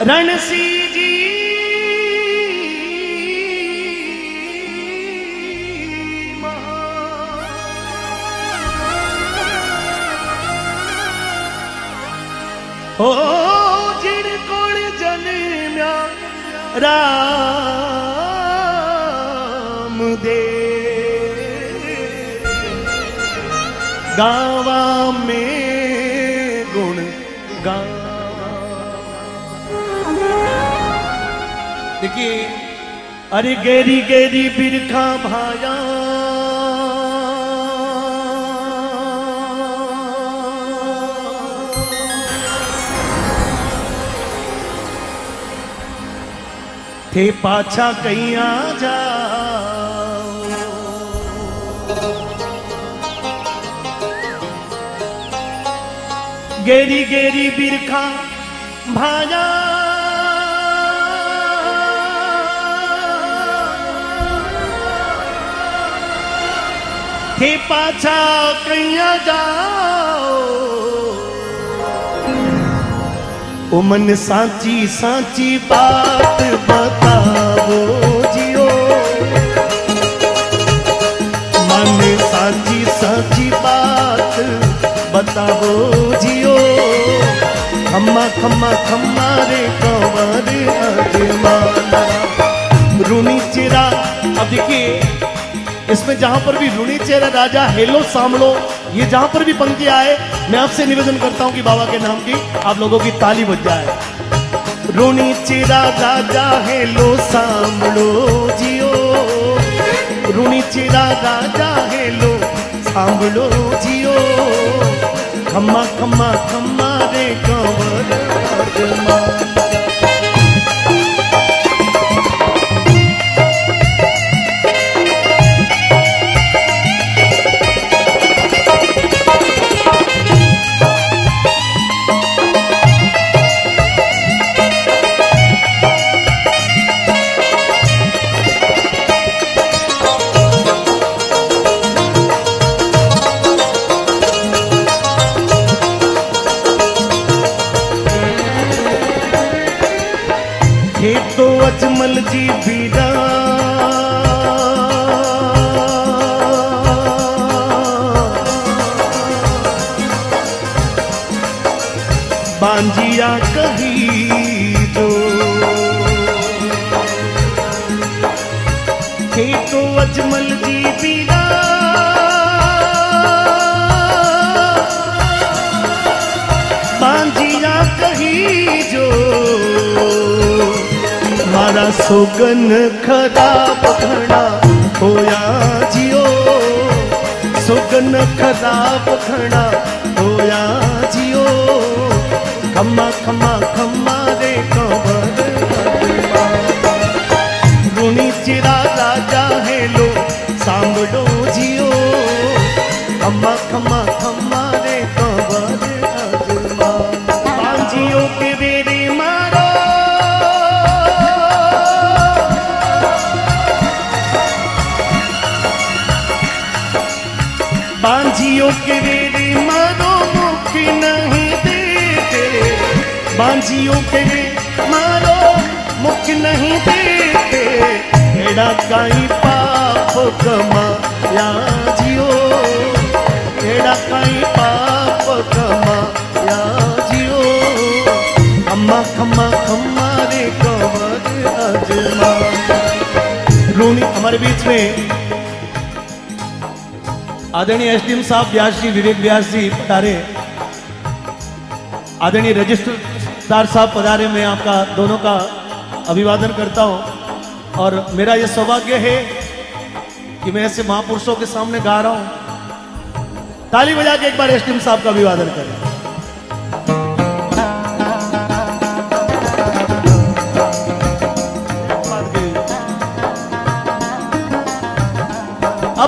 रणसी जी ओ जिन कोण जन्म्या राम दे गावा में गुण गावा। देखिए, अरे गेरी गेरी बिरखा भाया थे पाछा कहीं आ जाओ। गेरी गेरी बिरखा भाया थे पाछा कहीं आ जाओ। ओ मन सांची सांची बात बताओ जियो, मन सांची सांची बात बताओ जियो। खम्मा खम्मा खम्मा रे कंवर अजमाना रूनी चेरा। अब देखिए, इसमें जहां पर भी रूनी चेरा राजा हेलो सामलो, ये जहां पर भी पंक्ति आए, मैं आपसे निवेदन करता हूं कि बाबा के नाम की आप लोगों की ताली बज जाए। रूनी चेरा राजा हेलो सामलो जियो, रूनी चेरा राजा हेलो सामलो जियो। खम्मा खम्मा खम्मा रे कंवर अजमाना। तो अजमल जी बीरा बांजिया कही जो थे तो अजमल जी बीरा बांजिया कही जो। मारा सोगन खराब घना होया जियो, सोगन खराब घना होया जियो। खम्मा खम्मा खम्मा रे कंवर अजमाना रूनी चेरा राजा हेलो सांभलो जियो। खम्मा खम्मा खम्मा रे कंवर अजमाना। बांजियो के वेरे मारो, बांजियों के वेरे मारो मुक्ति नहीं देते, बांजियों के वेरे मारो मुक्ति नहीं देते। एड़ा काई पाप कमाया जियो, एड़ा काई पाप कमाया जियो। खम्मा खम्मा खम्मा रे कंवर अजमाना। रूनी हमारे बीच में आदरणीय एसडीएम साहब व्यास जी, विवेक व्यास जी पधारे, आदरणीय रजिस्ट्रार साहब पधारे। मैं आपका दोनों का अभिवादन करता हूं और मेरा यह सौभाग्य है कि मैं ऐसे महापुरुषों के सामने गा रहा हूं। ताली बजा के एक बार एसडीएम साहब का अभिवादन करें। अब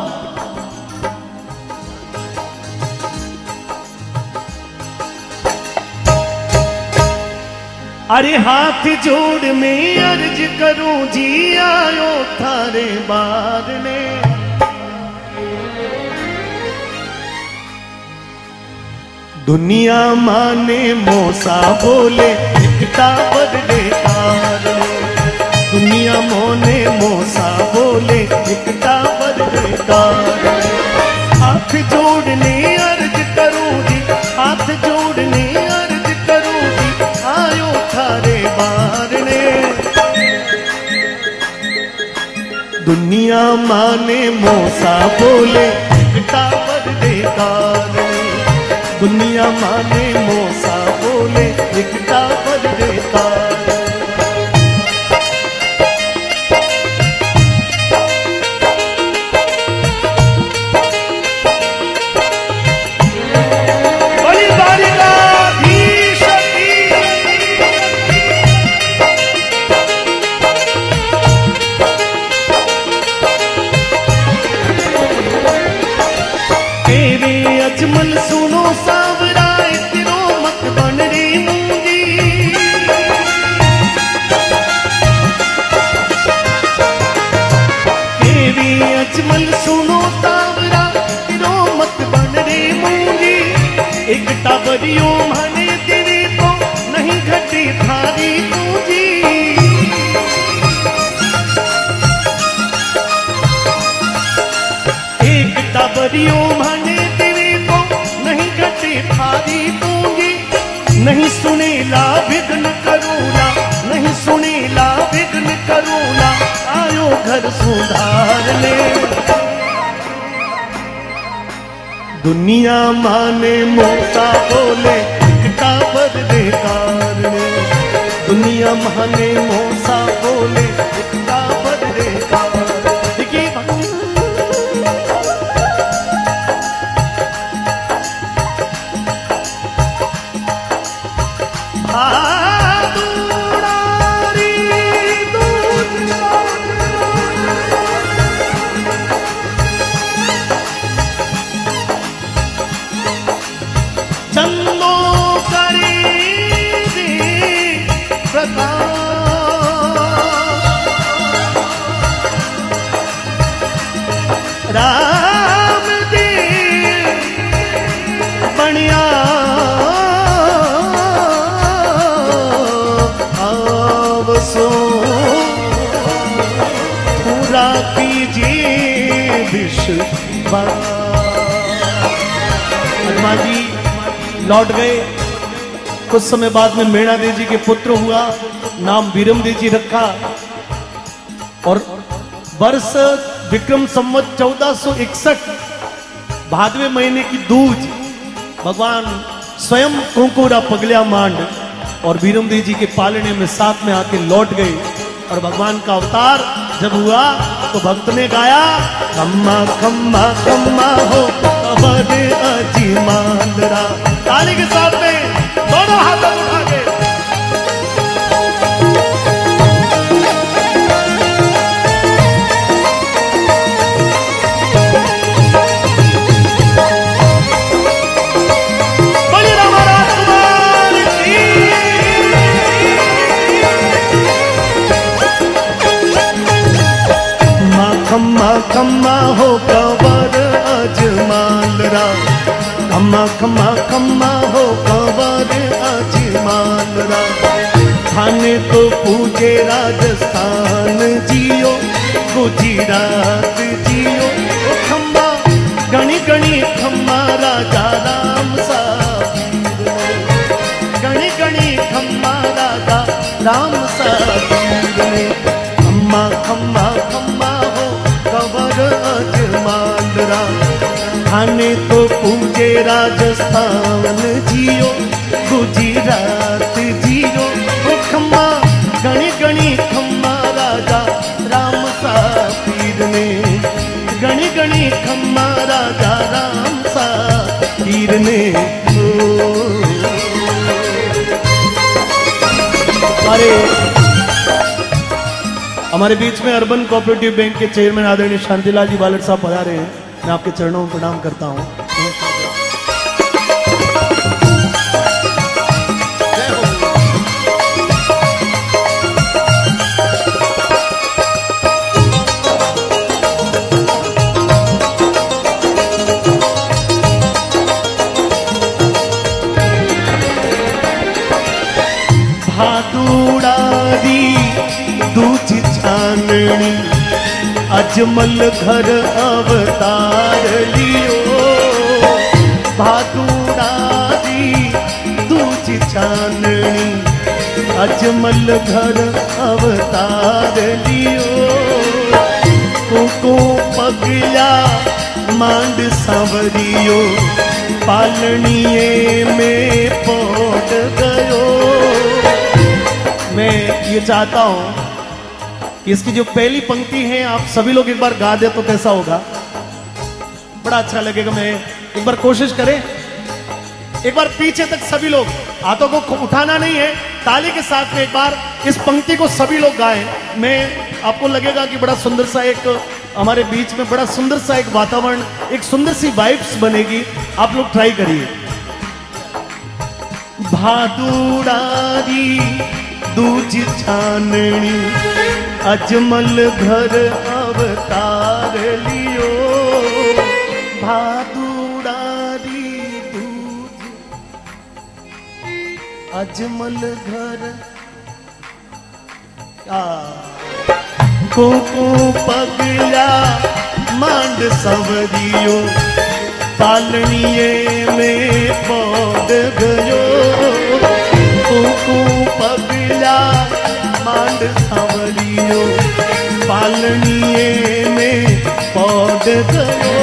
अरे हाथ जोड़ में अर्ज करूं जी आयो थारे बार ने, दुनिया माने मोसा बोले एकता बदले कारणे दुनिया मोने मोसा बोले एकता बदले कारणे हाथ जोड़ने अर्ज करूं जी हाथ जोड़ने अर्ज करूं जी आयो थारे बारने दुनिया माने मोसा बोले एकता बदले कारणे दुनिया माने मोसा बोले एकता बदले कारणे अजमल सुनो सावरा इतरो मत बन रे मूंगी केवी अजमल सुनो सावरा इतरो मत बन रे मूंगी एक टाबरियो माने तेरे तो नहीं घटी थारी पूंजी एक टाबरियो माने थारी दूंगी नहीं सुनेला विघ्न करूला नहीं सुनेला विघ्न करूला आयो घर सुधार ले दुनिया माने मोसा बोले एकता बदले कारणे दुनिया माने मोसा बोले एकता बदले कारणे चंदो करे राम दे बनिया आवसो पूरा कीजिए विश्वास हनुमान जी लौट गए कुछ समय बाद में मेणा देव जी के पुत्र हुआ नाम वीरम देव जी रखा और वर्ष विक्रम संवत 1461 भादवे महीने की दूज भगवान स्वयं कुंकुरा पगलिया मांड और वीरम देव जी के पालने में साथ में आके लौट गए और भगवान का अवतार जब हुआ तो भक्त ने गाया खम्मा खम्मा खम्मा हो अवध अजी मांदरा ताली के साथ में दोनों हाथों उठा के खम्मा खम्मा हो कंवर अजमालरा खम्मा खम्मा खम्मा हो कंवर अजमालरा थाने तो पूजे राजस्थान जियो गुजरात जियो ओ खम्मा गणी गणी खम्मा राजा राम सा गणी गणी खम्मा राजा राम सा खम्मा खम्मा खम्मा अजमालरा थाने तो पूजे राजस्थान जियो गुजरात जियो ओ खम्मा गणी गणी खम्मा राजा राम सा पीर ने गणी गणी खम्मा राजा राम सा पीर ने हमारे बीच में अर्बन कोऑपरेटिव बैंक के चेयरमैन आदरणीय शांतिलाल जी बालर साहब पधारे हैं। मैं आपके चरणों में प्रणाम करता हूं। अजमल घर अवतार लियो, भादुड़ा दी दूज चांदनी, अजमल घर अवतार लियो, को पगला मांड सांवरियो, पालनिए में पौड़ गयो। मैं ये चाहता हूं कि इसकी जो पहली पंक्ति है आप सभी लोग एक बार गा दे तो कैसा होगा, बड़ा अच्छा लगेगा। मैं एक बार कोशिश करें, एक बार पीछे तक सभी लोग, हाथों को उठाना नहीं है, ताली के साथ में एक बार इस पंक्ति को सभी लोग गाएं। मैं आपको लगेगा कि बड़ा सुंदर सा एक हमारे बीच में बड़ा सुंदर सा एक वातावरण, एक सुंदर सी वाइब्स बनेगी। आप लोग ट्राई करिए। भादुड़ारी दूज छाननी, अजमल घर अवतार लियो, भादुड़ारी दूज अजमल घर को पगला मांड संवरियो, पालनिए में पौड़ गयो, को पगला मांड संवरियो, पालनिए में पौड़ गयो।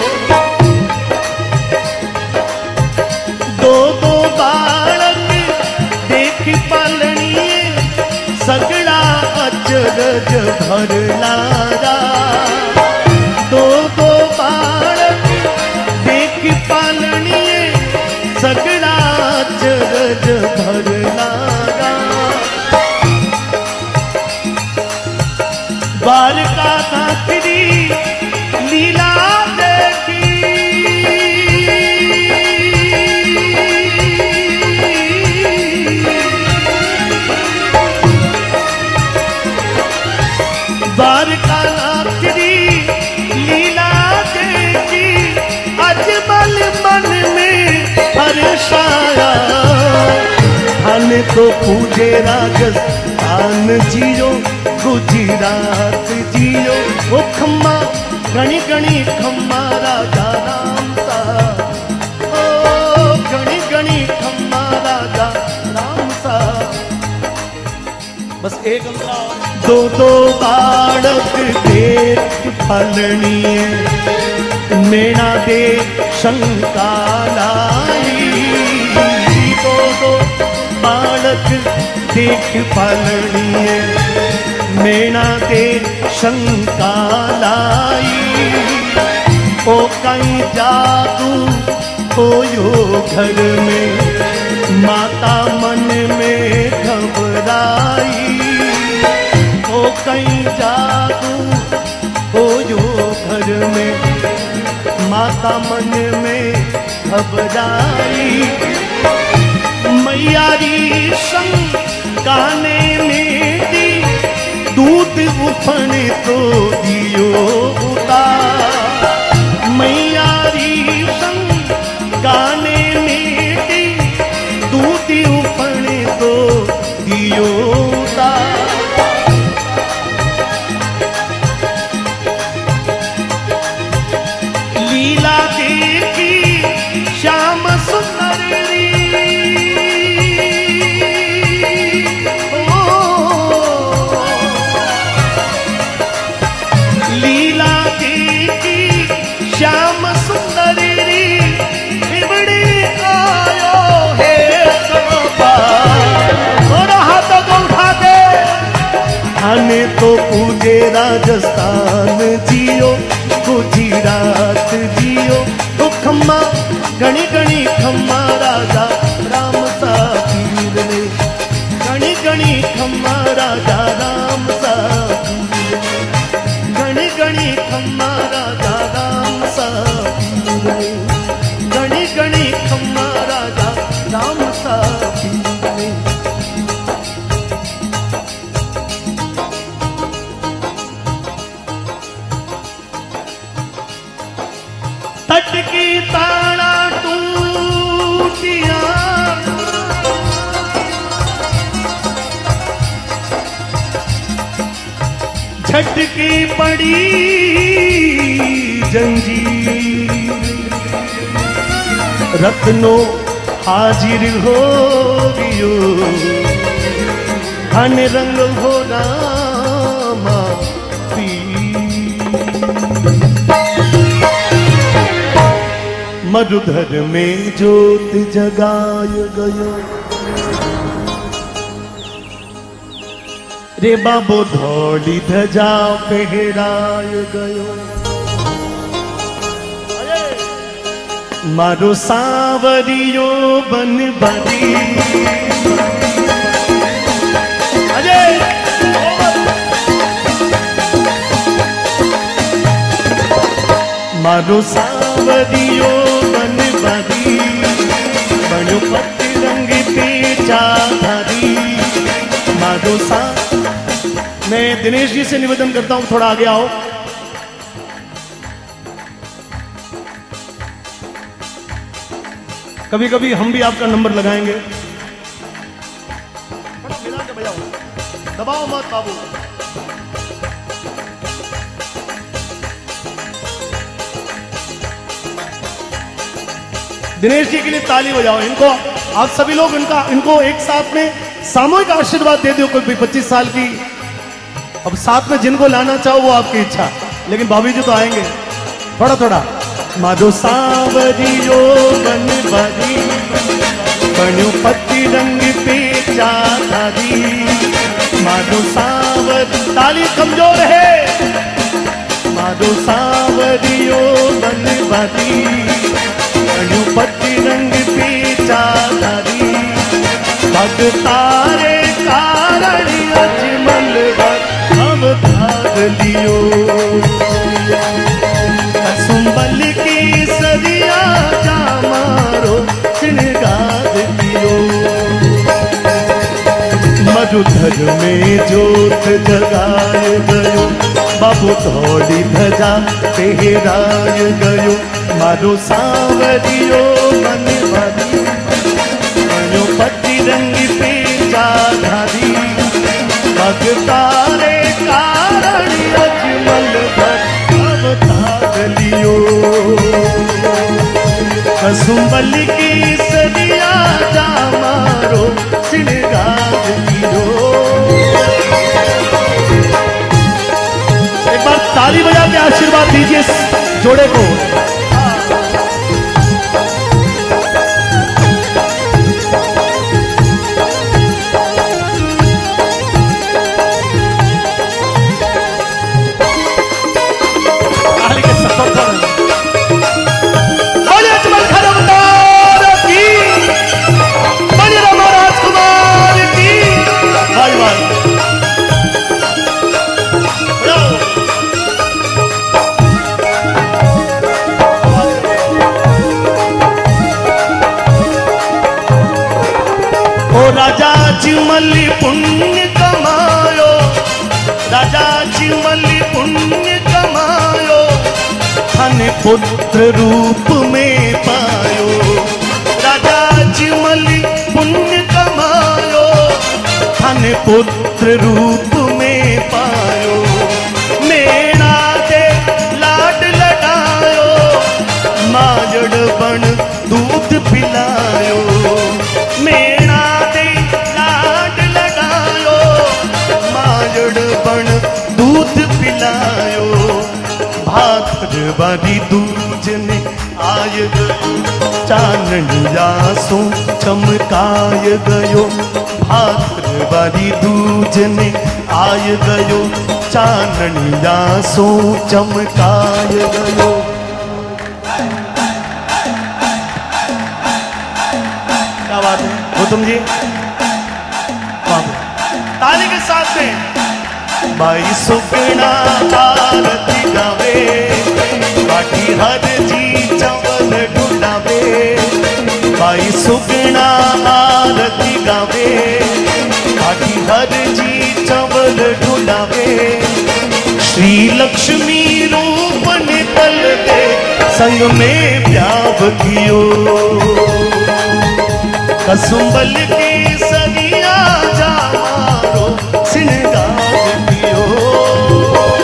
दो दो बालक देख पालनिए, सगड़ा अचरज भर लारा, दो दो बालक देख पालनिए, सगड़ा अचरज भर लारा। द्वारका नाथरी लीला देखी, द्वारका नाथरी लीला देखी, अजमल मन में हर्षाया। धन तो पूजे राजस्थान जियो, गुजरात जियो, ओ खम्मा गणी गणी खम्मा राजा राम सा, ओ गणी गणी खम्मा राजा राम सा। बस एक अंतरा। दो दो बाड़क देख फलनिए, मेणा दे शंका लाई, दो दो बाड़क देख फलनिए, मेणा दे शंका लाई, ओ कहीं जादू होयो घर में, माता मन में घबराई, ओ कहीं जादू होयो घर में, माता मन में घबराई। मैयारी शंका ने मेरी, दूध उफन तो दियो उतार, मैयारी शंका ने मेरी, दूध उफन तो दियो उतार। लीला देखी श्याम सुंदरी, लीला देखी श्याम सुंदरी, बिबड़ी आयो है सबा, और हाथ को उठा दे। आने तो पूजे राजस्थान जियो, गुजरात जियो, तो खम्मा गणी गणी खम्मा राजा राम सा पीर ने, गणी गणी खम्मा राजा राम सा पीर ने, गणी गणी खम्मा राजा राम सा पीर ने, गणी गणी खम्मा राजा राम सा पीर ने। तट की ताड़ा टूटिया, छटकी पड़ी जंजीर, रत्नो हाजिर हो गियो, धन रंग हो रामा पीर। मधुधर में ज्योत जगाय गयो, रे बाबो धौली धजा पहराय गयो। मारो सावरियो बन बरी, अजय मारो सावरियो बन बरी, बनो पति रंग पे चाधारी। मारो सा मैं दिनेश जी से निवेदन करता हूं थोड़ा आगे आओ। कभी कभी हम भी आपका नंबर लगाएंगे। थोड़ा मिला के बजाओ, दबाओ मत बाबू। दिनेश जी के लिए ताली बजाओ। इनको आप सभी लोग इनको एक साथ में सामूहिक आशीर्वाद दे दो। कोई 25 साल की, अब साथ में जिनको लाना चाहो वो आपकी इच्छा, लेकिन भाभी जी तो आएंगे। थोड़ा थोड़ा। माधो सावरियो बन बरी, बनो पति रंग पे चाधारी। माधो सावर, ताली कमजोर है। माधो सावरियो बन बरी, बनो पति रंग पे चाधारी। भगतारे कारण अजमल अवतार लियो, कसुंबल की सरिया जा मारो श्रृंगार लियो। मधुधर में ज्योत जगाय गयो, बाबू धौली धजा पहराय गयो। मारो सावरियो बन बरी, बनो पति रंग पे चाधारी। भगतारे कारण अजमल अवतार लियो, कसुंबल की सरिया जा मारो श्रृंगार लियो। एक बार ताली बजा के आशीर्वाद दीजिए इस जोड़े को। राजा चिमली पुण्य कमायो, राजा चिमली पुण्य कमायो, धन पुत्र रूप में पायो। राजा चिमली पुण्य कमायो, धन पुत्र रूप में पायो। मेणा दे लाड लडायो, माजड़ बन दूध पिलायो। मेणा बन दूध पिलायो। भाद्रवारी दूज ने आय गयो, चाननिया सो चमकाय गयो। भाद्रवारी दूज ने आय गयो, चाननिया सो चमकाय गयो। क्या बात है गौतम जी, ताली के साथ में। बाई सुगना आरती गावे, बाटी हर जी चवल ढूंढावे। बाई सुगना आरती गावे, बाटी हर जी चवल ढूंढावे। श्री लक्ष्मी रूप निकल दे, संग में ब्याव कियो। कसुंबल की सरिया जा मारो श्रृंगार लियो।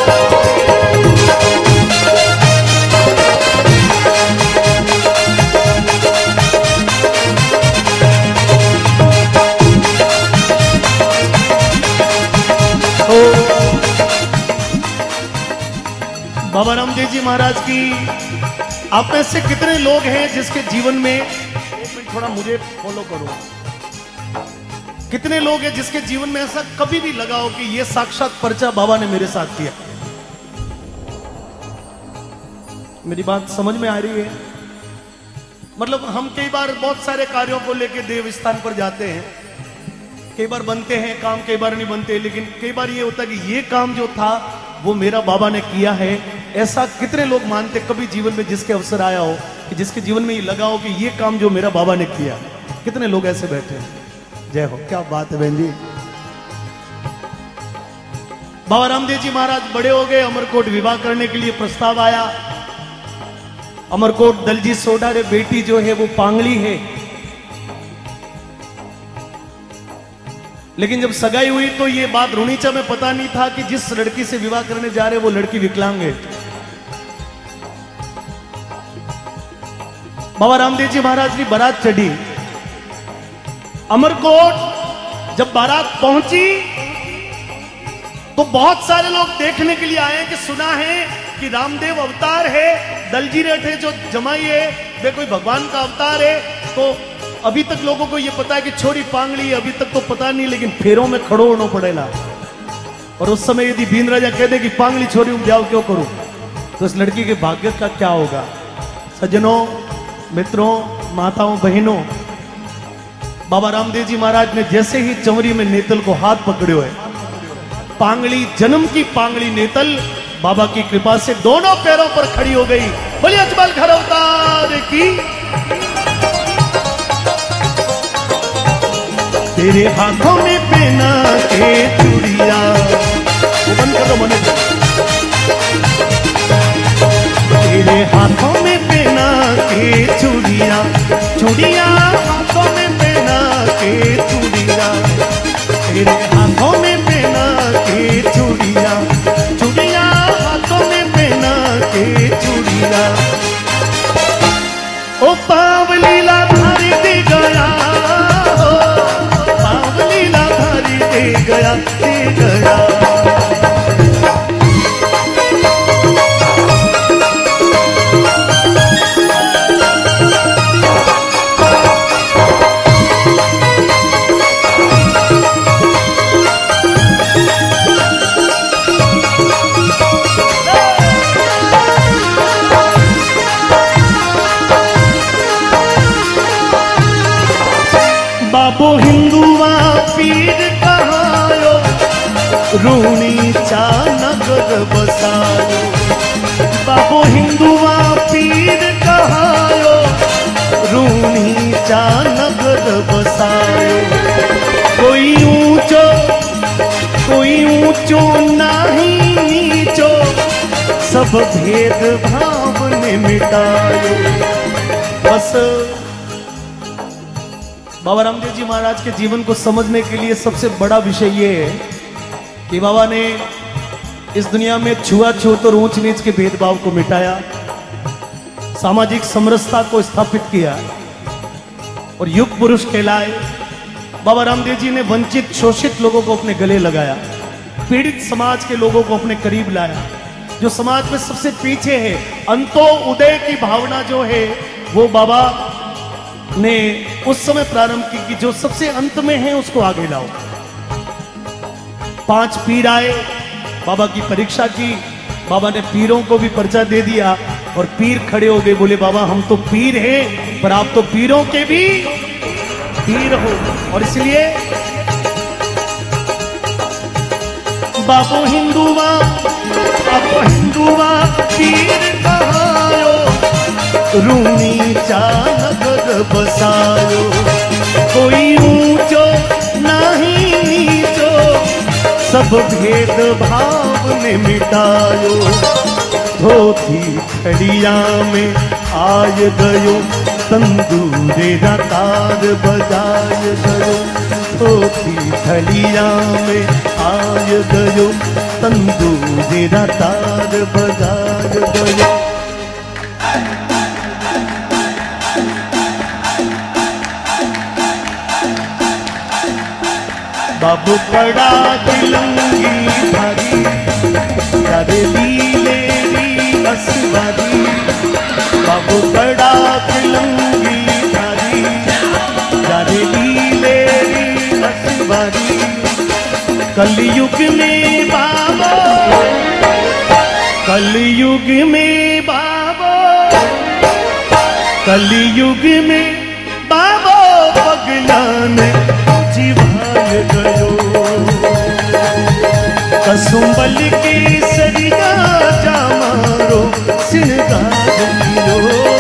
बाबा रामदेव जी महाराज की आप में से कितने लोग हैं जिसके जीवन में, एक मिनट थोड़ा मुझे फॉलो करो, कितने लोग हैं जिसके जीवन में ऐसा कभी भी लगा हो कि ये साक्षात पर्चा बाबा ने मेरे साथ किया? मेरी बात समझ में आ रही है? मतलब हम कई बार बहुत सारे कार्यों को लेकर देव स्थान पर जाते हैं, कई बार बनते हैं काम, कई बार नहीं बनते, लेकिन कई बार ये होता है कि ये काम जो था वो मेरा बाबा ने किया है। ऐसा कितने लोग मानते कभी जीवन में जिसके अवसर आया हो कि जिसके जीवन में ये लगा हो कि ये काम जो मेरा बाबा ने किया? कितने लोग ऐसे बैठे हैं? जय हो, क्या बात है बहन जी। बाबा रामदेव जी महाराज बड़े हो गए, अमरकोट विवाह करने के लिए प्रस्ताव आया। अमरकोट दलजी सोडा रे बेटी जो है वो पांगली है, लेकिन जब सगाई हुई तो ये बात रुणीचा में पता नहीं था कि जिस लड़की से विवाह करने जा रहे वो लड़की विकलांग है। बाबा रामदेव जी महाराज की बारात चढ़ी अमरकोट। जब बारात पहुंची तो बहुत सारे लोग देखने के लिए आए कि सुना है कि रामदेव अवतार है, दलजी रेठे जो जमाई है वे कोई भगवान का अवतार है। तो अभी तक लोगों को यह पता है कि छोरी पांगली है, अभी तक तो पता नहीं, लेकिन फेरों में खड़ो होना पड़ेगा। और उस समय यदि बीन राजा कह दे कि पांगली छोरी उपजाओ क्यों करूं, तो इस लड़की के भाग्य का क्या होगा? सज्जनों, मित्रों, माताओं, बहनों, बाबा रामदेव जी महाराज ने जैसे ही चंवरी में नेतल को हाथ पकड़े हुए, पांगली, जन्म की पांगली नेतल बाबा की कृपा से दोनों पैरों पर खड़ी हो गई। बोलिए अजमल घर अवतार की। तेरे हाथों में पहना के चूड़िया, वो बंद कर दो मने। तेरे हाथों में पहना के चूड़िया, चूड़िया हाथों में पहना के चूड़िया, तेरे हाथों में पहना के चूड़िया, चूड़िया हाथों में पहना के चूड़िया। ओ पावलीला धारी दे गया, पावलीला धारी दे गया, दे गया। बाबो हिंदुआ पीर कहायो, रूणी चा नगर बसायो। बाबो हिंदुआ पीर कहायो, रूणी चा नगर बसायो। कोई ऊंचो नहीं नीचो, सब भेद भाव ने मिटायो। बस बाबा रामदेव जी महाराज के जीवन को समझने के लिए सबसे बड़ा विषय ये है कि बाबा ने इस दुनिया में छुआछूत और ऊंच नीच के भेदभाव को मिटाया, सामाजिक समरसता को स्थापित किया और युग पुरुष कहलाए। बाबा रामदेव जी ने वंचित शोषित लोगों को अपने गले लगाया, पीड़ित समाज के लोगों को अपने करीब लाया। जो समाज में सबसे पीछे है, अंतो उदय की भावना जो है वो बाबा ने उस समय प्रारंभ की कि जो सबसे अंत में है उसको आगे लाओ। 5 पीर आए, बाबा की परीक्षा की, बाबा ने पीरों को भी पर्चा दे दिया और पीर खड़े हो गए, बोले बाबा हम तो पीर हैं पर आप तो पीरों के भी पीर हो। और इसलिए बाबो हिंदुआ पीर कहायो, रूणी चा नगर बसायो। कोई ऊंचो नहीं नीचो, सब भेद भाव ने मिटायो। धोती खड़िया में आय गयो, तंदूरे तार बजाय गयो। धोती खड़िया में आय गयो, तंदूरे तार बजाय गयो। बाबू पड़ा दिलंगी भारी, करे लीले कलयुग में बाबो, कलयुग में बाबो, कलयुग में बाबो पगलान जीवाल गयो। कसुंबल के सरिया जामारो सिंगार कियो।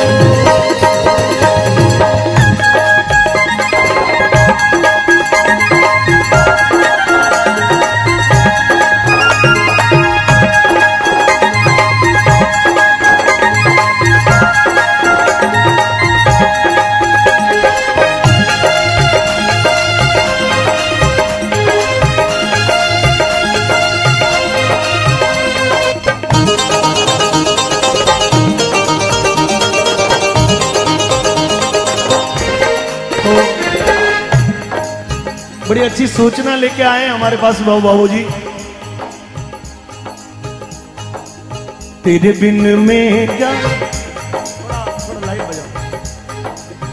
बड़ी अच्छी सूचना लेके आए हमारे पास बाबू जी। तेरे बिन में क्या, थोड़ा लाइट बजाओ।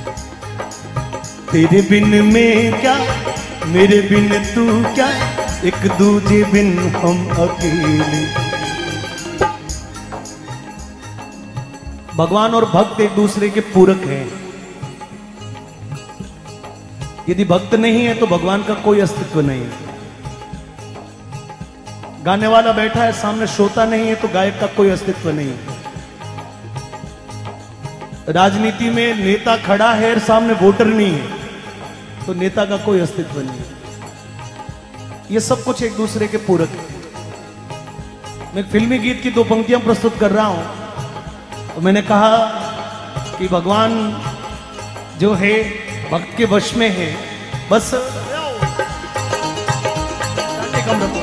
तेरे बिन में क्या, मेरे बिन तू क्या, एक दूजे बिन हम अकेले। भगवान और भक्त एक दूसरे के पूरक हैं। यदि भक्त नहीं है तो भगवान का कोई अस्तित्व नहीं है। गाने वाला बैठा है सामने, श्रोता नहीं है तो गायक का कोई अस्तित्व नहीं है। राजनीति में नेता खड़ा है और सामने वोटर नहीं है तो नेता का कोई अस्तित्व नहीं है। ये सब कुछ एक दूसरे के पूरक है। मैं फिल्मी गीत की 2 पंक्तियां प्रस्तुत कर रहा हूं तो मैंने कहा कि भगवान जो है भक्त के वश में है। बस कम रखो।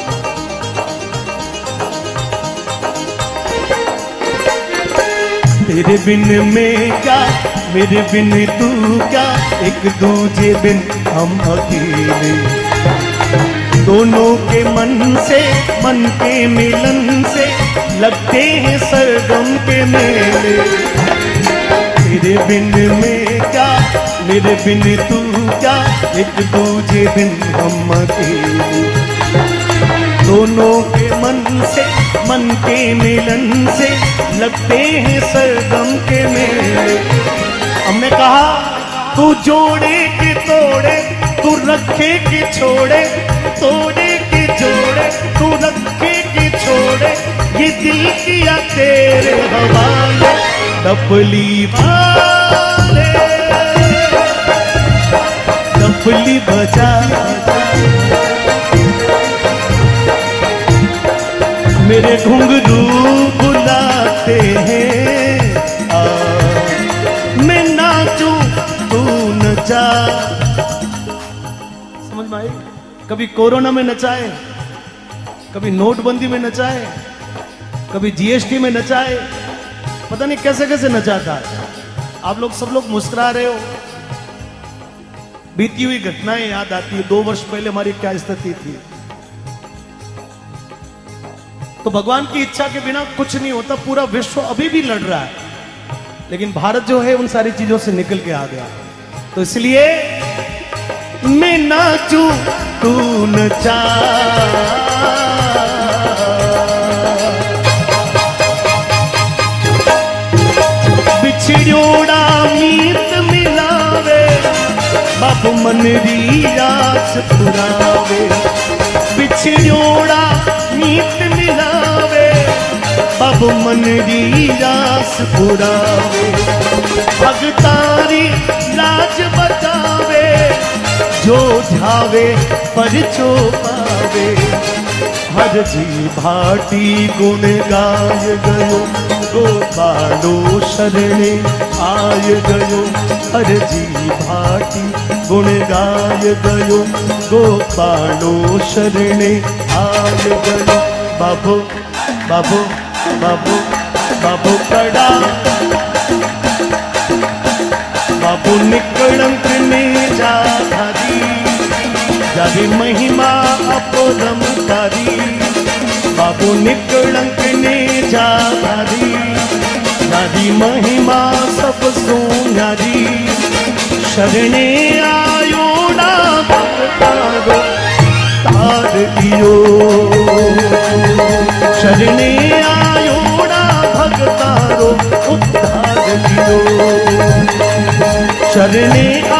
तेरे बिन में क्या, मेरे बिन तू क्या, एक दूजे बिन हम अकेले। दोनों के मन से, मन के मिलन से लगते हैं सरगम के मेले। तेरे बिन में क्या, मेरे बिन तू क्या, एक दूजे बिन हम अकेले। दोनों के मन से, मन के मिलन से लगते हैं सरगम के मेले। हमने कहा तू जोड़े के तोड़े, तू रखे के छोड़े, तोड़े के जोड़े, तू रखे के छोड़े, ये दिल किया तेरे हवाले। डबली वाले डबली बजा, मेरे घुंघरू बुलाते हैं, आ मैं नाचूं तू नचा। समझ में आई? कभी कोरोना में नचाए, कभी नोटबंदी में नचाए, कभी जीएसटी में नचाए, पता नहीं कैसे कैसे नचाता है। आप लोग सब लोग मुस्कुरा रहे हो, बीती हुई घटनाएं याद आती है। 2 वर्ष पहले हमारी क्या स्थिति थी। तो भगवान की इच्छा के बिना कुछ नहीं होता। पूरा विश्व अभी भी लड़ रहा है, लेकिन भारत जो है उन सारी चीजों से निकल के आ गया। तो इसलिए मैं नाचूं तू नचा, बिछड़ोड़ा मीत मिलावे, बाबू मन री आस पुरावे। बिछड़ोड़ा मीत मिलावे, बाबू मन री आस पुरावे। भगतारी लाज बचावे, जो झावे पर छो पावे। हर जी भाटी गुण गाय गयो, गोपालो शरणे आय गयो। हर जी भाटी गुण गाय गयो, गोपालो शरणे आय गयो। बाबू बाबू बाबू बाबू कड़ा, बाबू निकलंक ने जा धारी, जारी महिमा अपरमकारी। बाबू निकलंक ने जा धारी, जारी महिमा सब सोनारी। शरणे आयोड़ा भगतारो, द्वार इयो। शरणे आयोड़ा भगतारो उद्धार इयो। शरणे